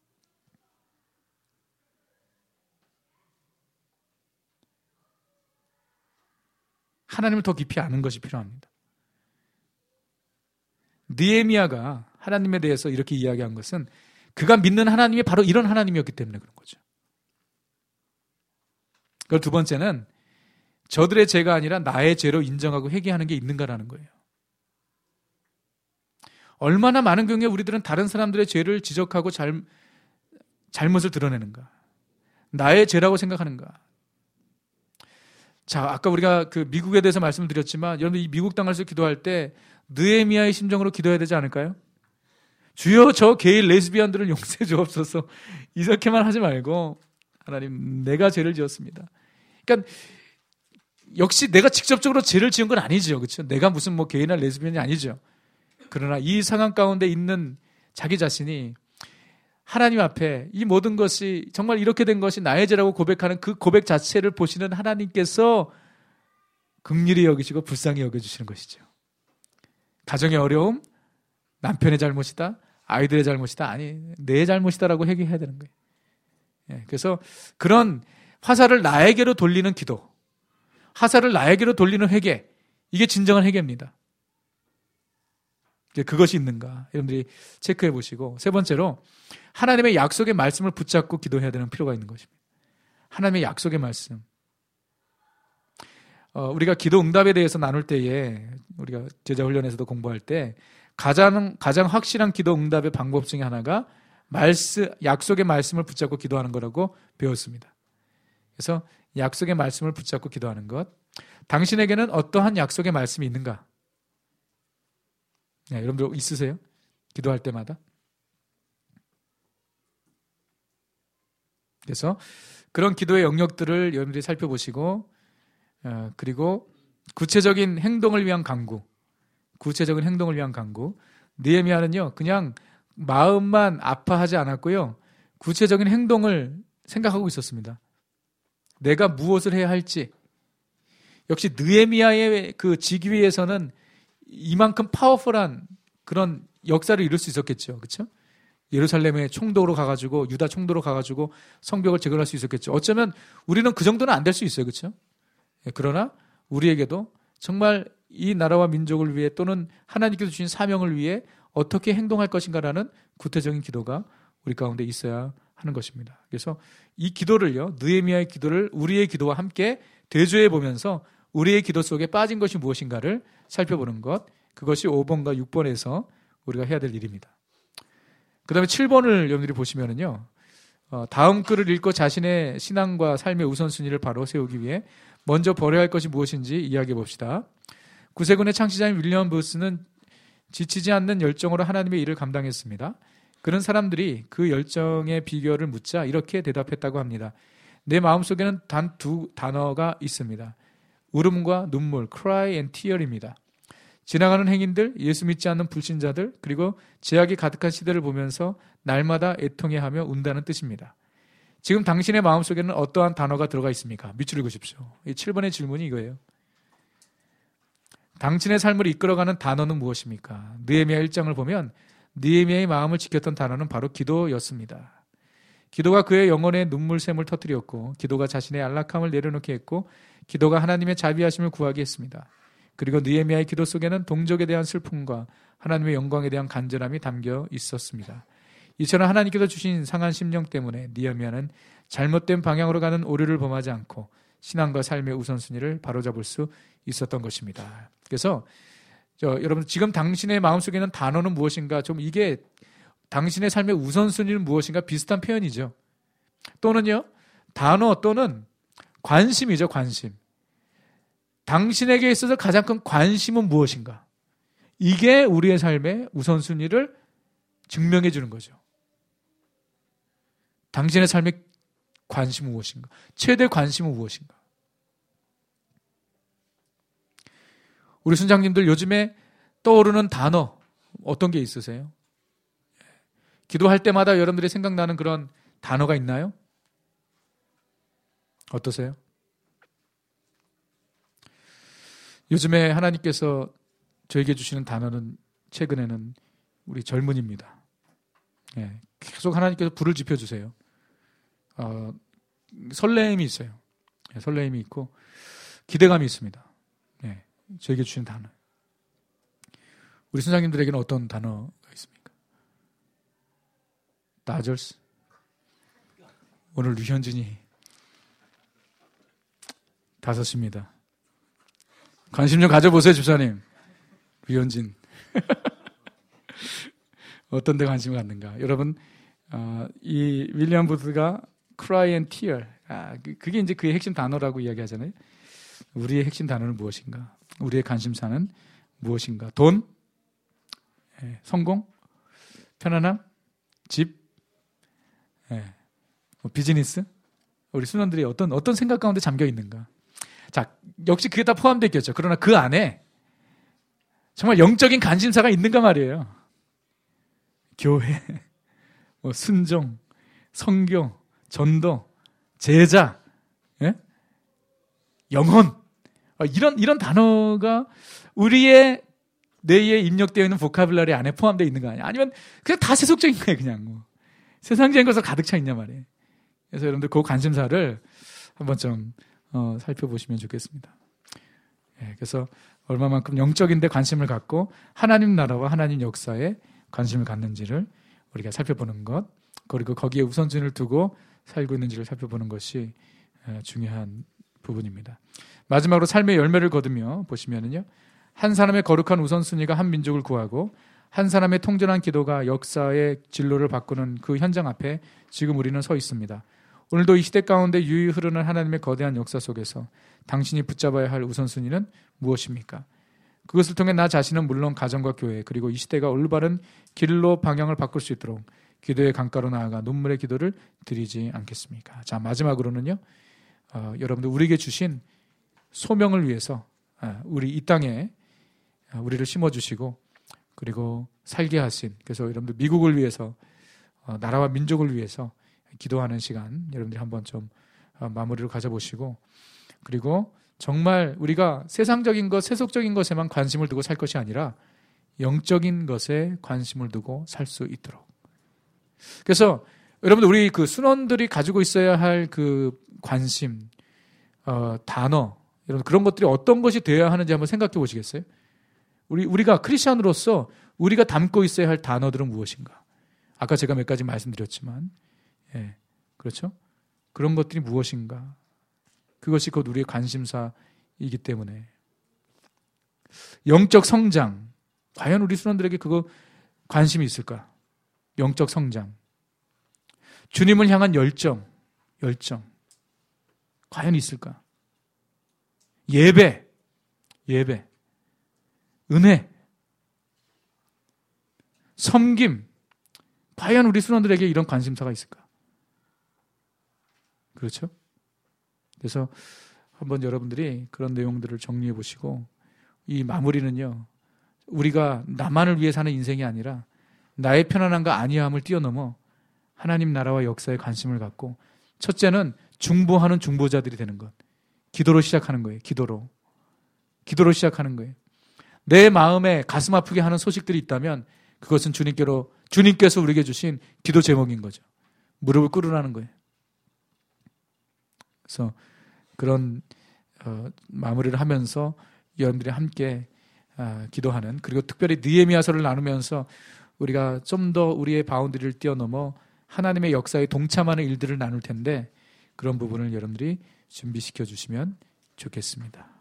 하나님을 더 깊이 아는 것이 필요합니다. 느헤미야가 하나님에 대해서 이렇게 이야기한 것은 그가 믿는 하나님이 바로 이런 하나님이었기 때문에 그런 거죠. 그리고 두 번째는 저들의 죄가 아니라 나의 죄로 인정하고 회개하는 게 있는가라는 거예요. 얼마나 많은 경우에 우리들은 다른 사람들의 죄를 지적하고 잘못을 드러내는가? 나의 죄라고 생각하는가? 자, 아까 우리가 그 미국에 대해서 말씀을 드렸지만 여러분 이 미국 땅에서 기도할 때 느헤미야의 심정으로 기도해야 되지 않을까요? 주여 저 게이 레즈비언들을 용서해 주옵소서. 이렇게만 하지 말고 하나님 내가 죄를 지었습니다. 그러니까 역시 내가 직접적으로 죄를 지은 건 아니죠. 그렇죠? 내가 무슨 뭐 게이나 레즈비언이 아니죠. 그러나 이 상황 가운데 있는 자기 자신이 하나님 앞에 이 모든 것이 정말 이렇게 된 것이 나의 죄라고 고백하는 그 고백 자체를 보시는 하나님께서 긍휼히 여기시고 불쌍히 여겨주시는 것이죠. 가정의 어려움, 남편의 잘못이다, 아이들의 잘못이다, 아니 내 잘못이다라고 회개해야 되는 거예요. 예, 그래서 그런 화살을 나에게로 돌리는 기도, 화살을 나에게로 돌리는 회개, 이게 진정한 회개입니다. 그것이 있는가 여러분들이 체크해 보시고, 세 번째로 하나님의 약속의 말씀을 붙잡고 기도해야 되는 필요가 있는 것입니다. 하나님의 약속의 말씀. 우리가 기도 응답에 대해서 나눌 때에 우리가 제자 훈련에서도 공부할 때 가장 확실한 기도 응답의 방법 중에 하나가 약속의 말씀을 붙잡고 기도하는 거라고 배웠습니다. 그래서 약속의 말씀을 붙잡고 기도하는 것. 당신에게는 어떠한 약속의 말씀이 있는가? 네, 여러분들 있으세요? 기도할 때마다. 그래서 그런 기도의 영역들을 여러분들이 살펴보시고 그리고 구체적인 행동을 위한 강구, 느헤미야는요 그냥 마음만 아파하지 않았고요, 구체적인 행동을 생각하고 있었습니다. 내가 무엇을 해야 할지. 역시 느헤미야의 그 직위에서는 이만큼 파워풀한 그런 역사를 이룰 수 있었겠죠. 그렇죠? 예루살렘에 총독으로 가가지고 유다 총독으로 가가지고 성벽을 재건할 수 있었겠죠. 어쩌면 우리는 그 정도는 안 될 수 있어요. 그렇죠? 그러나 우리에게도 정말 이 나라와 민족을 위해 또는 하나님께서 주신 사명을 위해 어떻게 행동할 것인가라는 구체적인 기도가 우리 가운데 있어야 하는 것입니다. 그래서 이 기도를요, 느헤미야의 기도를 우리의 기도와 함께 대조해 보면서 우리의 기도 속에 빠진 것이 무엇인가를 살펴보는 것, 그것이 5번과 6번에서 우리가 해야 될 일입니다. 그 다음에 7번을 여러분들이 보시면은요, 다음 글을 읽고 자신의 신앙과 삶의 우선순위를 바로 세우기 위해 먼저 버려야 할 것이 무엇인지 이야기해 봅시다. 구세군의 창시자인 윌리엄 부스는 지치지 않는 열정으로 하나님의 일을 감당했습니다. 그런 사람들이 그 열정의 비결을 묻자 이렇게 대답했다고 합니다. 내 마음속에는 단 두 단어가 있습니다. 울음과 눈물, cry and tear입니다. 지나가는 행인들, 예수 믿지 않는 불신자들, 그리고 제약이 가득한 시대를 보면서 날마다 애통해하며 운다는 뜻입니다. 지금 당신의 마음속에는 어떠한 단어가 들어가 있습니까? 밑줄 읽으십시오. 이 7번의 질문이 이거예요. 당신의 삶을 이끌어가는 단어는 무엇입니까? 느헤미야 1장을 보면 느헤미야의 마음을 지켰던 단어는 바로 기도였습니다. 기도가 그의 영혼의 눈물샘을 터뜨렸고, 기도가 자신의 안락함을 내려놓게 했고, 기도가 하나님의 자비하심을 구하게 했습니다. 그리고 느헤미야의 기도 속에는 동족에 대한 슬픔과 하나님의 영광에 대한 간절함이 담겨 있었습니다. 이처럼 하나님께서 주신 상한 심령 때문에 느헤미야는 잘못된 방향으로 가는 오류를 범하지 않고 신앙과 삶의 우선순위를 바로잡을 수 있었던 것입니다. 그래서 여러분, 지금 당신의 마음속에 있는 단어는 무엇인가, 좀 이게 당신의 삶의 우선순위는 무엇인가 비슷한 표현이죠. 또는요, 단어 또는 관심이죠. 관심. 당신에게 있어서 가장 큰 관심은 무엇인가? 이게 우리의 삶의 우선순위를 증명해 주는 거죠. 당신의 삶의 관심은 무엇인가? 최대 관심은 무엇인가? 우리 순장님들 요즘에 떠오르는 단어 어떤 게 있으세요? 기도할 때마다 여러분들이 생각나는 그런 단어가 있나요? 어떠세요? 요즘에 하나님께서 저에게 주시는 단어는 최근에는 우리 젊은이입니다. 예, 계속 하나님께서 불을 지펴주세요. 설레임이 있어요. 예, 설레임이 있고 기대감이 있습니다. 예, 저에게 주시는 단어. 우리 선생님들에게는 어떤 단어가 있습니까? 다저스. 오늘 류현진이 5시입니다. 관심 좀 가져보세요, 집사님. 류현진. 어떤 데 관심을 갖는가. 여러분, 이 윌리엄 부스가 cry and tear. 그게 이제 그의 핵심 단어라고 이야기하잖아요. 우리의 핵심 단어는 무엇인가? 우리의 관심사는 무엇인가? 돈? 성공? 편안함? 집? 비즈니스? 우리 순원들이 어떤 생각 가운데 잠겨 있는가? 자, 역시 그게 다 포함되어 있겠죠. 그러나 그 안에 정말 영적인 관심사가 있는가 말이에요. 교회, 순종, 선교, 전도, 제자, 영혼, 이런 단어가 우리의 뇌에 입력되어 있는 보카블러리 안에 포함되어 있는 거 아니야? 아니면 그냥 다 세속적인 거예요, 그냥. 세상적인 것으로 가득 차 있냐 말이에요. 그래서 여러분들 그 관심사를 한번 좀 살펴보시면 좋겠습니다. 그래서 얼마만큼 영적인데 관심을 갖고 하나님 나라와 하나님 역사에 관심을 갖는지를 우리가 살펴보는 것, 그리고 거기에 우선순위를 두고 살고 있는지를 살펴보는 것이 중요한 부분입니다. 마지막으로 삶의 열매를 거두며 보시면은요, 한 사람의 거룩한 우선순위가 한 민족을 구하고 한 사람의 통전한 기도가 역사의 진로를 바꾸는 그 현장 앞에 지금 우리는 서 있습니다. 오늘도 이 시대 가운데 유유히 흐르는 하나님의 거대한 역사 속에서 당신이 붙잡아야 할 우선순위는 무엇입니까? 그것을 통해 나 자신은 물론 가정과 교회 그리고 이 시대가 올바른 길로 방향을 바꿀 수 있도록 기도의 강가로 나아가 눈물의 기도를 드리지 않겠습니까? 자, 마지막으로는요. 여러분들 우리에게 주신 소명을 위해서 우리 이 땅에 우리를 심어주시고 그리고 살게 하신, 그래서 여러분들 미국을 위해서 나라와 민족을 위해서 기도하는 시간 여러분들이 한번 좀 마무리를 가져보시고, 그리고 정말 우리가 세상적인 것, 세속적인 것에만 관심을 두고 살 것이 아니라 영적인 것에 관심을 두고 살 수 있도록. 그래서 여러분들 우리 그 순원들이 가지고 있어야 할 그 관심, 단어, 여러분 그런 것들이 어떤 것이 되어야 하는지 한번 생각해 보시겠어요? 우리가 크리스천으로서 우리가 담고 있어야 할 단어들은 무엇인가? 아까 제가 몇 가지 말씀드렸지만, 그렇죠? 그런 것들이 무엇인가? 그것이 곧 우리의 관심사이기 때문에. 영적 성장, 과연 우리 순원들에게 그거 관심이 있을까? 영적 성장. 주님을 향한 열정, 과연 있을까? 예배, 은혜, 섬김, 과연 우리 순원들에게 이런 관심사가 있을까? 그렇죠? 그래서 한번 여러분들이 그런 내용들을 정리해 보시고, 이 마무리는요, 우리가 나만을 위해 사는 인생이 아니라 나의 편안함과 안위함을 뛰어넘어 하나님 나라와 역사에 관심을 갖고, 첫째는 중보하는 중보자들이 되는 것. 기도로 시작하는 거예요. 기도로 시작하는 거예요. 내 마음에 가슴 아프게 하는 소식들이 있다면 그것은 주님께서 우리에게 주신 기도 제목인 거죠. 무릎을 꿇으라는 거예요. 그래서 그런 마무리를 하면서 여러분들이 함께 기도하는, 그리고 특별히 느헤미야서를 나누면서 우리가 좀 더 우리의 바운드리를 뛰어넘어 하나님의 역사에 동참하는 일들을 나눌 텐데, 그런 부분을 여러분들이 준비시켜 주시면 좋겠습니다.